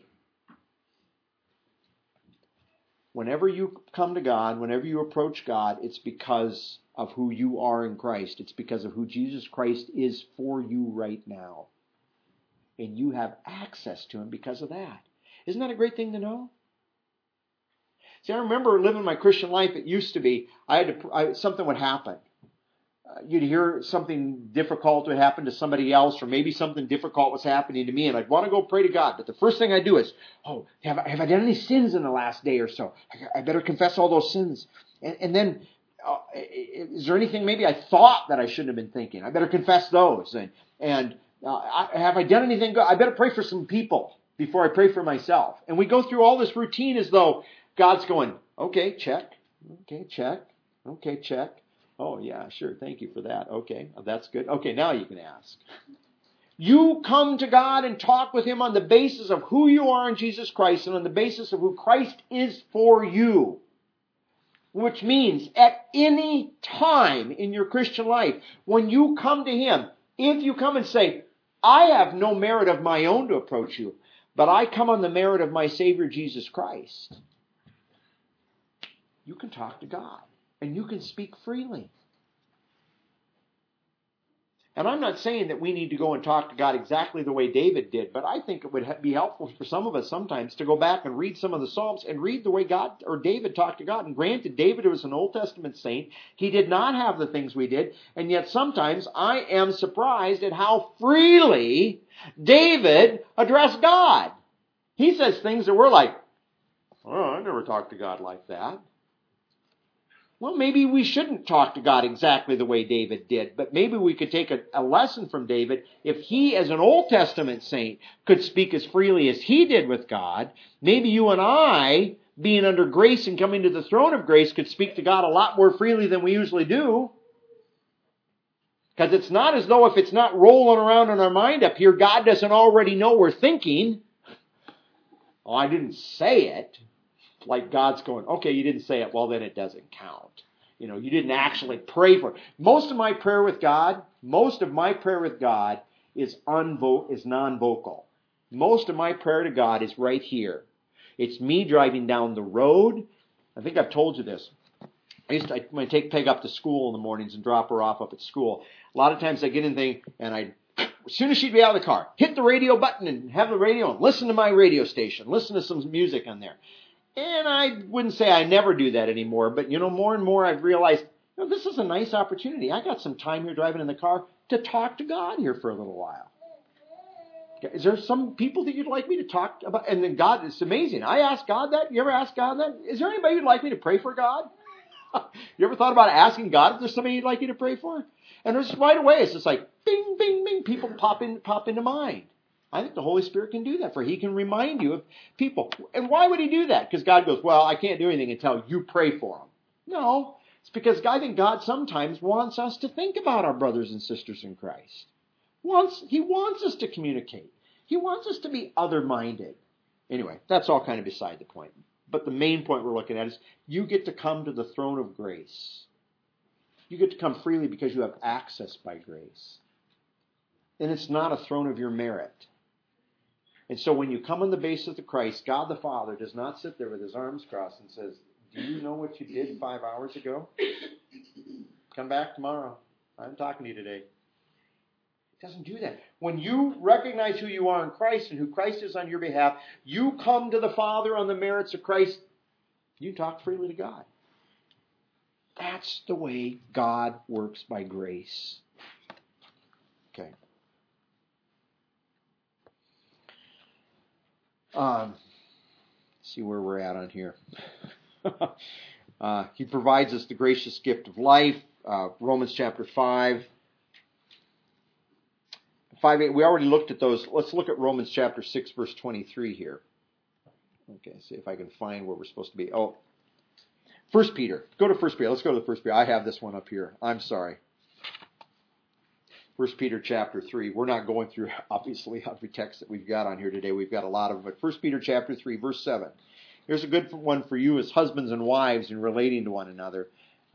Whenever you come to God, whenever you approach God, it's because of who you are in Christ. It's because of who Jesus Christ is for you right now. And you have access to Him because of that. Isn't that a great thing to know? See, I remember living my Christian life. It used to be, something would happen. You'd hear something difficult would happen to somebody else, or maybe something difficult was happening to me, and I'd want to go pray to God. But the first thing I do is, have I done any sins in the last day or so? I better confess all those sins. And then, is there anything maybe I thought that I shouldn't have been thinking? I better confess those. And have I done anything good? I better pray for some people before I pray for myself. And we go through all this routine as though God's going, okay, check. Okay, check. Okay, check. Oh, yeah, sure. Thank you for that. Okay, that's good. Okay, now you can ask. You come to God and talk with Him on the basis of who you are in Jesus Christ and on the basis of who Christ is for you. Which means at any time in your Christian life, when you come to Him, if you come and say, I have no merit of my own to approach you, but I come on the merit of my Savior Jesus Christ, you can talk to God and you can speak freely. And I'm not saying that we need to go and talk to God exactly the way David did, but I think it would be helpful for some of us sometimes to go back and read some of the Psalms and read the way God or David talked to God. And granted, David was an Old Testament saint. He did not have the things we did. And yet sometimes I am surprised at how freely David addressed God. He says things that we're like, oh, I never talked to God like that. Well, maybe we shouldn't talk to God exactly the way David did, but maybe we could take a lesson from David. If he, as an Old Testament saint, could speak as freely as he did with God, maybe you and I, being under grace and coming to the throne of grace, could speak to God a lot more freely than we usually do. Because it's not as though if it's not rolling around in our mind up here, God doesn't already know we're thinking. Oh, I didn't say it. Like God's going, okay, you didn't say it, well then it doesn't count. You didn't actually pray for it. Most of my prayer with God is non-vocal. Most of my prayer to God is right here. It's me driving down the road. I think I've told you this. When I take Peg up to school in the mornings and drop her off up at school, a lot of times I get in thing and as soon as she'd be out of the car, hit the radio button and have the radio on. Listen to my radio station. Listen to some music on there. And I wouldn't say I never do that anymore, but more and more I've realized, this is a nice opportunity. I got some time here driving in the car to talk to God here for a little while. Is there some people that you'd like me to talk about? And then God, it's amazing. I ask God that. You ever ask God that? Is there anybody you'd like me to pray for God? You ever thought about asking God if there's somebody you'd like you to pray for? And it's right away, it's just like, bing, bing, bing, people pop into mind. I think the Holy Spirit can do that, for He can remind you of people. And why would He do that? Because God goes, well, I can't do anything until you pray for them. No, it's because I think God sometimes wants us to think about our brothers and sisters in Christ. He wants us to communicate. He wants us to be other-minded. Anyway, that's all kind of beside the point. But the main point we're looking at is you get to come to the throne of grace. You get to come freely because you have access by grace. And it's not a throne of your merit. And so when you come on the basis of Christ, God the Father does not sit there with His arms crossed and says, do you know what you did 5 hours ago? Come back tomorrow. I'm talking to you today. He doesn't do that. When you recognize who you are in Christ and who Christ is on your behalf, you come to the Father on the merits of Christ. You talk freely to God. That's the way God works by grace. Okay. See where we're at on here. He provides us the gracious gift of life. Romans chapter 5. 5:8. We already looked at those. Let's look at Romans chapter 6, verse 23 here. Okay, see if I can find where we're supposed to be. 1 Peter. Go to 1 Peter. Let's go to the 1 Peter. I have this one up here. I'm sorry. 1 Peter chapter 3. We're not going through, obviously, every text that we've got on here today. We've got a lot of them. But 1 Peter chapter 3, verse 7. Here's a good one for you as husbands and wives in relating to one another.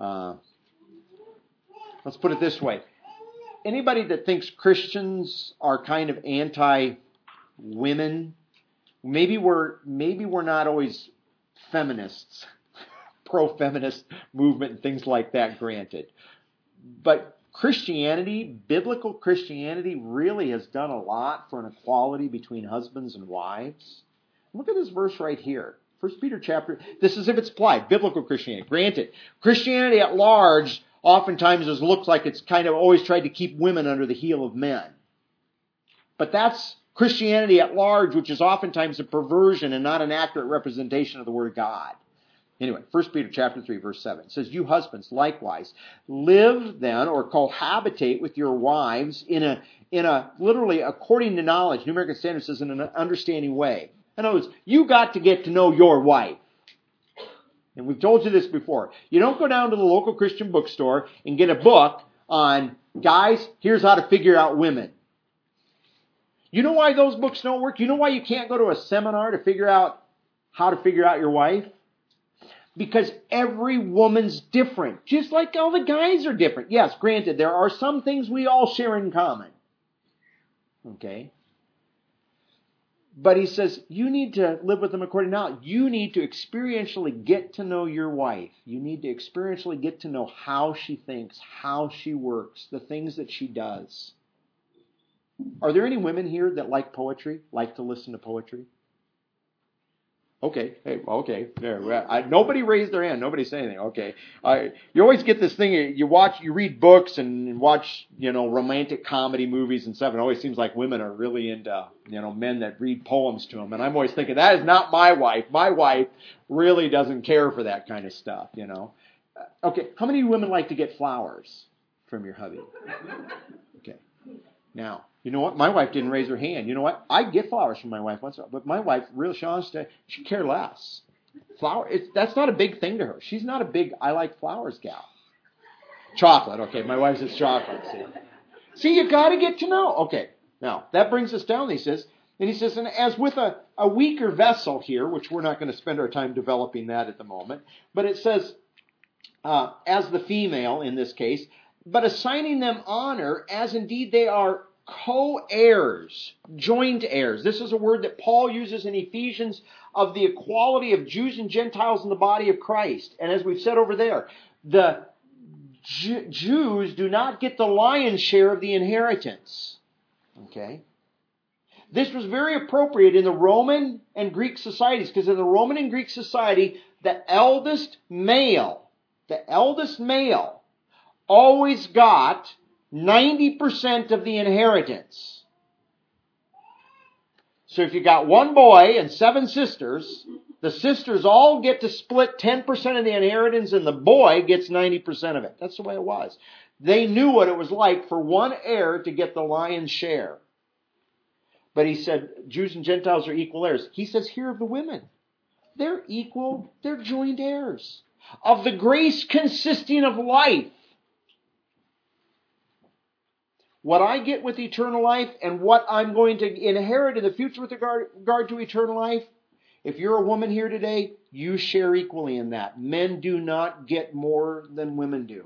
Let's put it this way. Anybody that thinks Christians are kind of anti-women, maybe we're not always feminists, pro-feminist movement and things like that, granted. But Christianity, biblical Christianity, really has done a lot for an equality between husbands and wives. Look at this verse right here. 1 Peter chapter, this is if it's applied, biblical Christianity. Granted, Christianity at large oftentimes looks like it's kind of always tried to keep women under the heel of men. But that's Christianity at large, which is oftentimes a perversion and not an accurate representation of the Word of God. Anyway, 1 Peter chapter 3, verse 7. It says, you husbands, likewise, live then, or cohabitate with your wives in a literally according to knowledge. New American Standard says in an understanding way. In other words, you got to get to know your wife. And we've told you this before. You don't go down to the local Christian bookstore and get a book on, guys, here's how to figure out women. You know why those books don't work? You know why you can't go to a seminar to figure out how to figure out your wife? Because every woman's different. Just like all the guys are different. Yes, granted, there are some things we all share in common. Okay? But he says, you need to live with them according to knowledge. You need to experientially get to know your wife. You need to experientially get to know how she thinks, how she works, the things that she does. Are there any women here that like poetry, like to listen to poetry? Okay, hey, okay. There, nobody raised their hand. Nobody said anything. Okay, you always get this thing. You read books and watch, romantic comedy movies and stuff. It always seems like women are really into, men that read poems to them. And I'm always thinking that is not my wife. My wife really doesn't care for that kind of stuff. Okay, how many women like to get flowers from your hubby? Okay, now. You know what? My wife didn't raise her hand. You know what? I get flowers from my wife once in a while, but my wife, real honest, she cared less. That's not a big thing to her. She's not a big I like flowers gal. Chocolate, okay. My wife says chocolate. See, you got to get to know. Okay, now that brings us down. He says, and as with a weaker vessel here, which we're not going to spend our time developing that at the moment, but it says, as the female in this case, but assigning them honor as indeed they are co-heirs, joint heirs. This is a word that Paul uses in Ephesians of the equality of Jews and Gentiles in the body of Christ. And as we've said over there, the Jews do not get the lion's share of the inheritance. Okay? This was very appropriate in the Roman and Greek societies, because in the Roman and Greek society, the eldest male always got 90% of the inheritance. So if you got one boy and 7 sisters, the sisters all get to split 10% of the inheritance and the boy gets 90% of it. That's the way it was. They knew what it was like for one heir to get the lion's share. But he said Jews and Gentiles are equal heirs. He says here of the women, they're equal, they're joint heirs of the grace consisting of life. What I get with eternal life and what I'm going to inherit in the future with regard to eternal life, if you're a woman here today, you share equally in that. Men do not get more than women do.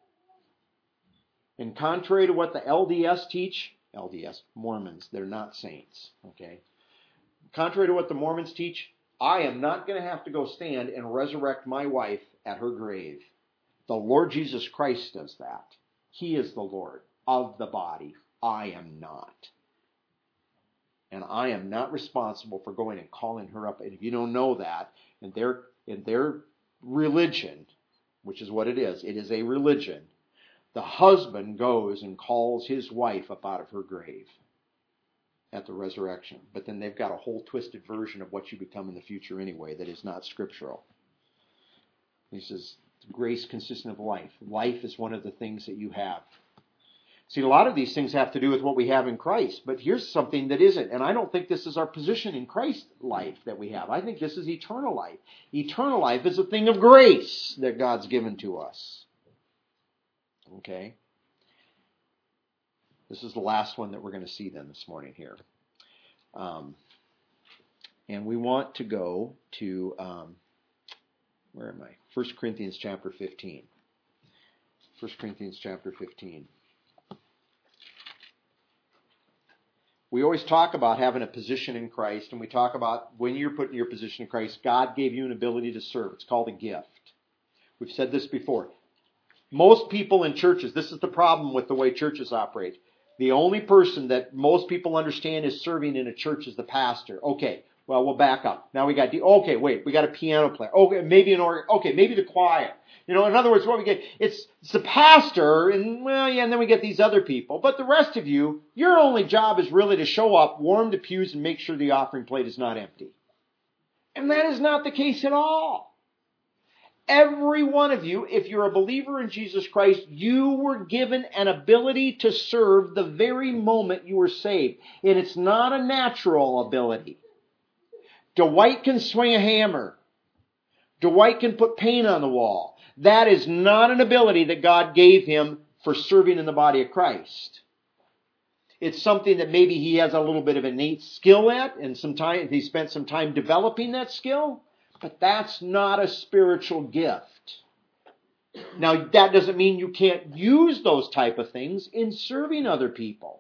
And contrary to what the LDS teach, Mormons, they're not saints, okay? Contrary to what the Mormons teach, I am not going to have to go stand and resurrect my wife at her grave. The Lord Jesus Christ does that. He is the Lord of the body. I am not. And I am not responsible for going and calling her up. And if you don't know that, in their religion, which is what it is a religion, the husband goes and calls his wife up out of her grave at the resurrection. But then they've got a whole twisted version of what you become in the future anyway that is not scriptural. He says, grace consistent of life. Life is one of the things that you have. See, a lot of these things have to do with what we have in Christ, but here's something that isn't. And I don't think this is our position in Christ's life that we have. I think this is eternal life. Eternal life is a thing of grace that God's given to us. Okay? This is the last one that we're going to see then this morning here. And we want to go to, where am I? 1 Corinthians chapter 15. 1 Corinthians chapter 15. We always talk about having a position in Christ, and we talk about when you're put in your position in Christ, God gave you an ability to serve. It's called a gift. We've said this before. Most people in churches, this is the problem with the way churches operate. The only person that most people understand is serving in a church is the pastor. Okay, well, we'll back up. Now we got we got a piano player. Okay, maybe an organ. Okay, maybe the choir. In other words, what we get, it's the pastor, and then we get these other people. But the rest of you, your only job is really to show up, warm the pews, and make sure the offering plate is not empty. And that is not the case at all. Every one of you, if you're a believer in Jesus Christ, you were given an ability to serve the very moment you were saved. And it's not a natural ability. Dwight can swing a hammer. Dwight can put paint on the wall. That is not an ability that God gave him for serving in the body of Christ. It's something that maybe he has a little bit of innate skill at, and he spent some time developing that skill. But that's not a spiritual gift. Now, that doesn't mean you can't use those type of things in serving other people.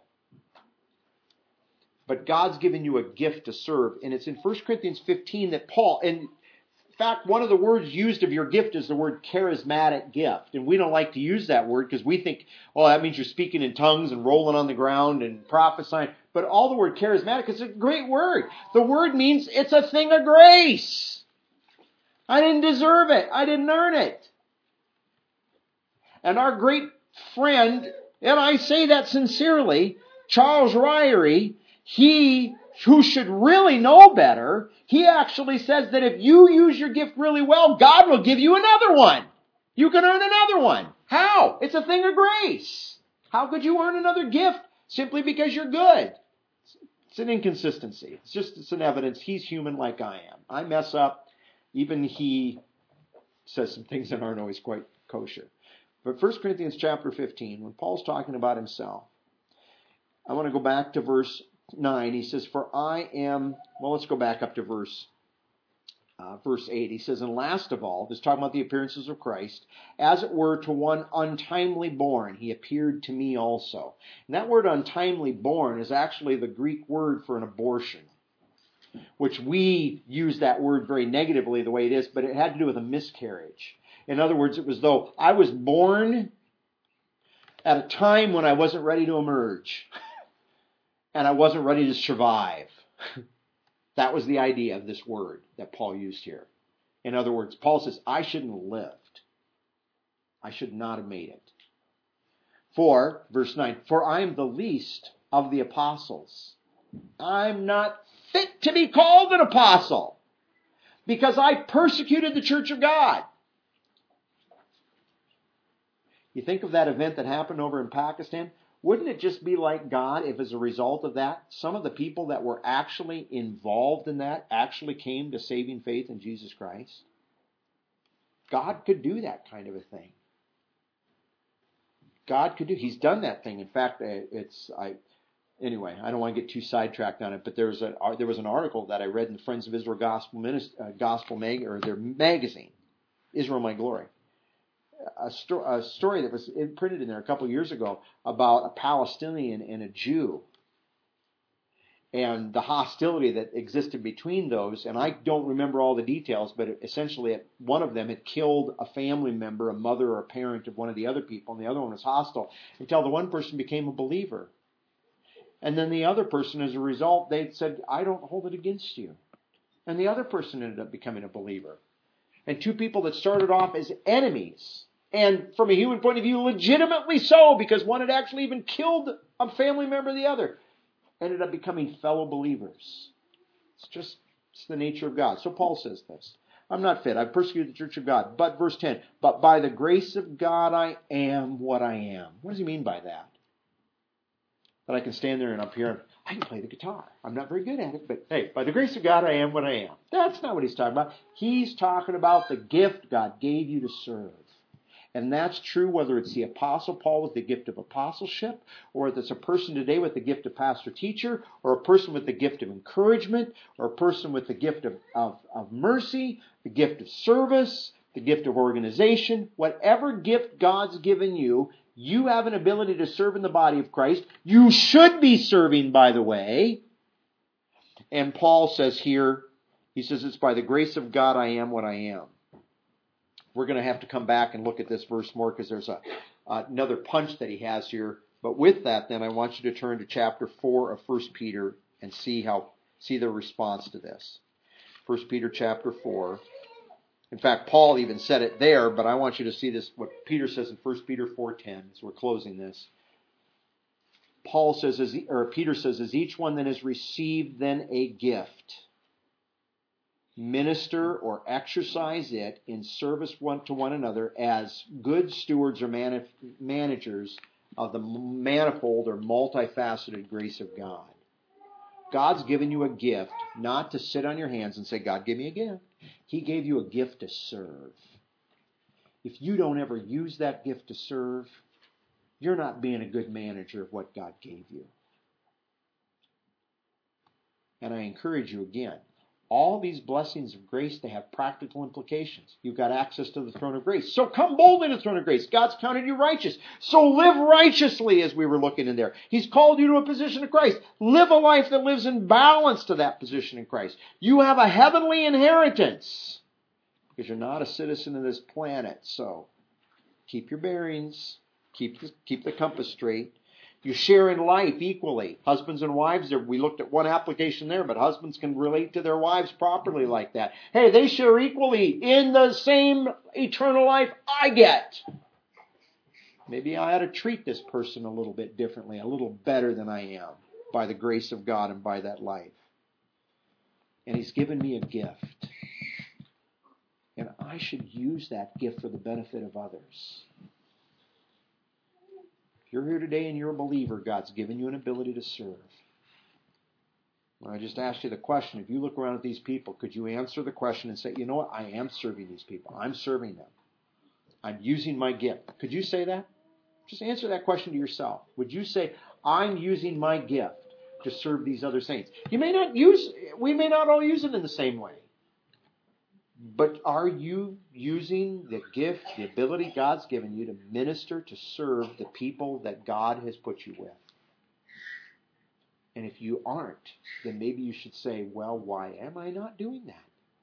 But God's given you a gift to serve. And it's in 1 Corinthians 15 that Paul, and in fact, one of the words used of your gift is the word charismatic gift. And we don't like to use that word because we think, oh, that means you're speaking in tongues and rolling on the ground and prophesying. But all the word charismatic is a great word. The word means it's a thing of grace. I didn't deserve it. I didn't earn it. And our great friend, and I say that sincerely, Charles Ryrie, he who should really know better, he actually says that if you use your gift really well, God will give you another one. You can earn another one. How? It's a thing of grace. How could you earn another gift simply because you're good? It's an inconsistency. It's an evidence. He's human like I am. I mess up. Even he says some things that aren't always quite kosher. But 1 Corinthians chapter 15, when Paul's talking about himself, I want to go back to verse 9. He says, for I am, well, let's go back up to verse 8. He says, and last of all, this is talking about the appearances of Christ, as it were to one untimely born, he appeared to me also. And that word untimely born is actually the Greek word for an abortion, which we use that word very negatively the way it is, but it had to do with a miscarriage. In other words, it was though I was born at a time when I wasn't ready to emerge and I wasn't ready to survive. That was the idea of this word that Paul used here. In other words, Paul says, I shouldn't have lived. I should not have made it. For, verse 9, for I am the least of the apostles. I'm not fit to be called an apostle because I persecuted the church of God. You think of that event that happened over in Pakistan? Wouldn't it just be like God if as a result of that, some of the people that were actually involved in that actually came to saving faith in Jesus Christ? God could do that kind of a thing. God could do. He's done that thing. In fact, anyway, I don't want to get too sidetracked on it, but there was an article that I read in the Friends of Israel Gospel magazine, Israel My Glory. A story that was printed in there a couple of years ago about a Palestinian and a Jew and the hostility that existed between those. And I don't remember all the details, but essentially one of them had killed a family member, a mother or a parent of one of the other people, and the other one was hostile until the one person became a believer. And then the other person, as a result, they said, I don't hold it against you. And the other person ended up becoming a believer. And two people that started off as enemies, and from a human point of view, legitimately so, because one had actually even killed a family member of the other, ended up becoming fellow believers. It's the nature of God. So Paul says this. I'm not fit. I've persecuted the church of God. But verse 10, but by the grace of God I am what I am. What does he mean by that? That I can stand there and up here and I can play the guitar. I'm not very good at it, but hey, by the grace of God, I am what I am. That's not what he's talking about. He's talking about the gift God gave you to serve. And that's true whether it's the Apostle Paul with the gift of apostleship, or whether it's a person today with the gift of pastor-teacher, or a person with the gift of encouragement, or a person with the gift of mercy, the gift of service, the gift of organization. Whatever gift God's given you, you have an ability to serve in the body of Christ. You should be serving, by the way. And Paul says here, he says, it's by the grace of God I am what I am. We're going to have to come back and look at this verse more because there's another punch that he has here. But with that, then, I want you to turn to chapter 4 of 1 Peter and see the response to this. 1 Peter chapter 4. In fact, Paul even said it there, but I want you to see this, what Peter says in 1 Peter 4:10, as we're closing this. Peter says, as each one then has received then a gift, minister or exercise it in service to one another as good stewards or managers of the manifold or multifaceted grace of God. God's given you a gift not to sit on your hands and say, God, give me a gift. He gave you a gift to serve. If you don't ever use that gift to serve, you're not being a good manager of what God gave you. And I encourage you again, All these blessings of grace, they have practical implications. You've got access to the throne of grace. So come boldly to the throne of grace. God's counted you righteous. So live righteously, as we were looking in there. He's called you to a position of Christ. Live a life that lives in balance to that position in Christ. You have a heavenly inheritance because you're not a citizen of this planet. So keep your bearings. Keep the compass straight. You share in life equally. Husbands and wives, we looked at one application there, but husbands can relate to their wives properly like that. Hey, they share equally in the same eternal life I get. Maybe I ought to treat this person a little bit differently, a little better than I am by the grace of God and by that life. And He's given me a gift. And I should use that gift for the benefit of others. If you're here today and you're a believer, God's given you an ability to serve. I just asked you the question. If you look around at these people, could you answer the question and say, you know what? I am serving these people. I'm serving them. I'm using my gift. Could you say that? Just answer that question to yourself. Would you say, I'm using my gift to serve these other saints? We may not all use it in the same way. But are you using the gift, the ability God's given you to minister, to serve the people that God has put you with? And if you aren't, then maybe you should say, well, why am I not doing that?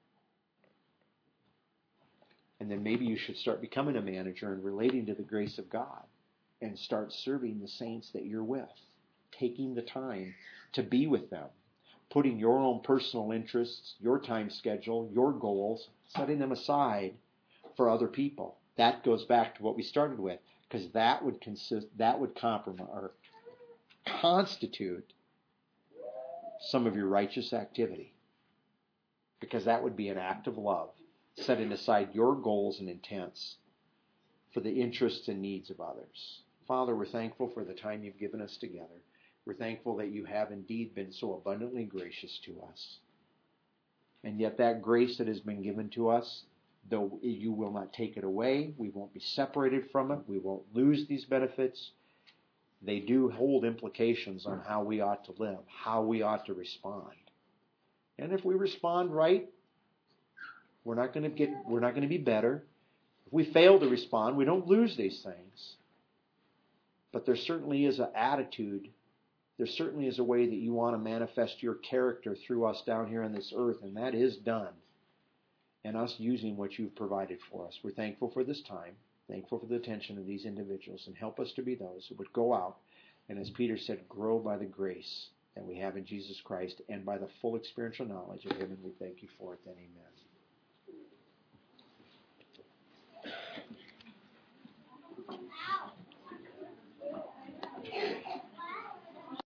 And then maybe you should start becoming a manager and relating to the grace of God and start serving the saints that you're with, taking the time to be with them, putting your own personal interests, your time schedule, your goals, setting them aside for other people. That goes back to what we started with, because that would compromise or constitute some of your righteous activity, because that would be an act of love, setting aside your goals and intents for the interests and needs of others. Father, we're thankful for the time you've given us together. We're thankful that you have indeed been so abundantly gracious to us. And yet that grace that has been given to us, though you will not take it away, we won't be separated from it, we won't lose these benefits, they do hold implications on how we ought to live, how we ought to respond. And if we respond right, we're not going to be better. If we fail to respond, we don't lose these things. But there certainly is an attitude. There certainly is a way that you want to manifest your character through us down here on this earth, and that is done. And us using what you've provided for us. We're thankful for this time, thankful for the attention of these individuals, and help us to be those who would go out and, as Peter said, grow by the grace that we have in Jesus Christ and by the full experiential knowledge of Him, and we thank you for it then. Amen.